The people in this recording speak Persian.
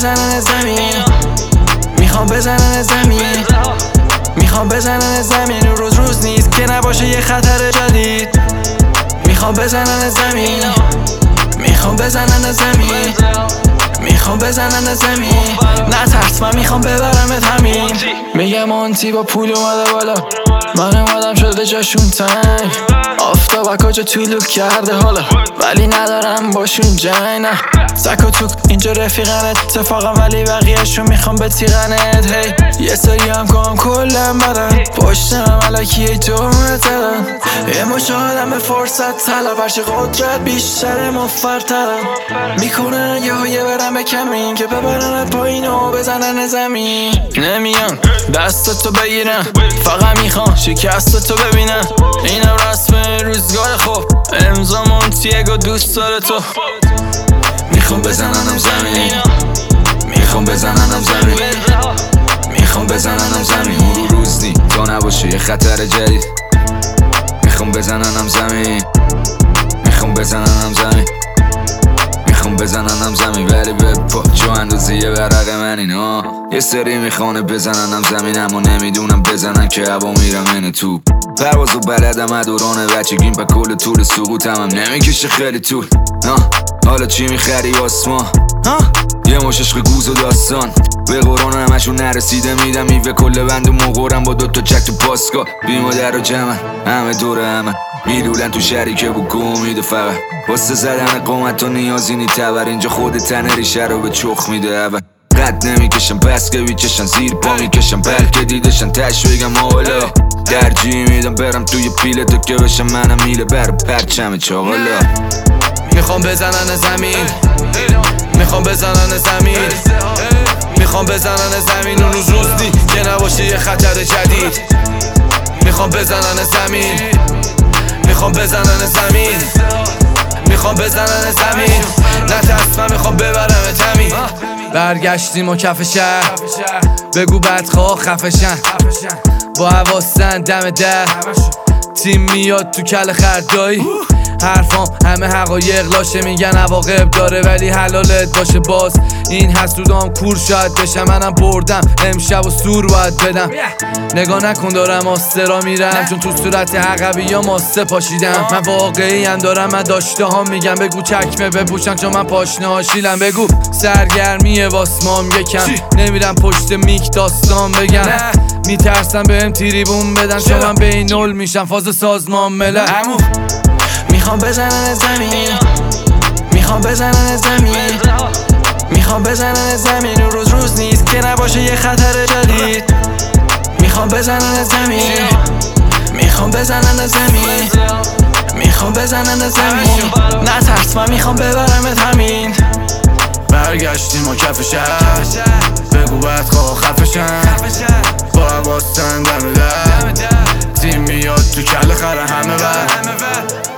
بزنن زمین، میخوام بزنن زمین، میخوام بزنن زمین. روز نیست که نباشه یه خطر جدید. میخوام بزنن زمین، میخوام بزنن زمین، میخوام بزنن زمین. نترس من میخوام ببرمت همین. میگم مونتی با پول اومده بالا، من اومدم شده جاشون تنگ. آفتاب کجا طولو کرده حالا، ولی ندارم باشون جنگ. نه زک و توک اینجا رفیقنت اتفاقا، ولی بقیهشون میخوام به تیغنت. هی یه سری هم کام کلم بدن، پشتم علکی جمعه دادن. یه مشاهدم به فرصت طلب، هرچی قدرت بیشتر مفرترم. میکنن یه برم به کمین که ببرنت پایین و بزنن زمین. نمیان دستتو بگیرن، فقط میخوام شکستتو ببینن. اینم رسم روزگار خوب، امضا مونتیگو دوست داره تو. میخوام بزننم زمین، میخوام بزننم زمین، میخوام بزننم زمین. روز نی تا نباشه یه خطر جدید. میخوام بزننم زمین، میخوام بزننم زمین، میخوام بزننم زمین. ولی به پاچو اندازی یه ورق من اینا. یه سری میخوانه بزننم زمین، اما نمیدونم بزنن که هوا میرم اینه تو. پروازو بلدم دوران بچگیم، پا کل طول سقوطم هم نمیکشه خیلی طول. حالا چی میخری آسمان؟ یه مش عشق گوز و داستان، به قرآن همشون نرسیده میدم میوه کل بند و مقرم با دوتا چک تو پاسکا. بی مادر و جمعن همه دور همه، میلولن تو شریکه و گم میده فقط. واسه زدن قومت و نیازی نی تبر، اینجا خود تنه ریشه رو به چخ میده اول. قد نمیکشم پس که بیچشن، زیر پا میکشم بلکه دیدشن تش بگم حالا. ترجیح میدم برم توی پیله تو که بشم منم میله بر پرچم چاقالا. میخوام بزنن زمین، میخوام بزنن زمین، میخوام بزنن زمین. اون روز نی که نباشه یه خطر جدید. میخوام بزنن زمین، میخوام بزنن زمین، میخوام بزنن زمین. نترس من میخوام ببرمت همین. برگشتیم و کف شهر، بگو بدخواه خفشن، با حواسن دم در. تیم میاد تو کل خردایی، حرفام همه حقایق لاشه، میگن عواقب داره ولی حلالت باشه. باز این حسودام کور شاید بشم، منم بردم امشب و سور باید بدم. نگاه نکن دارم آسترا میرم، چون تو صورت عقبی یا ماسته پاشیدم. من واقعی هم دارم، من داشته ها میگم. بگو چکمه بپوشن چون من پاشنه هاشیلم. بگو سرگرمیه واسمام یکم، نمیرم پشت میک داستان بگم. میترسم بهم تریبون بدن، چون من بینول میشم فاز سازمان ملل. میخوام بزنن زمین، میخوام بزنن زمین، میخوام بزنن زمین. روز نیست که نباشه یه خطر جدید. میخوام بزنن زمین، میخوام بزنن زمین، میخوام بزنن زمین. نترس من میخوام ببرمت همین. برگشتیم و کف شهر، بگو بدخواه خفشن، با حواسن دم در. تیم میاد تو کل خره همه بر.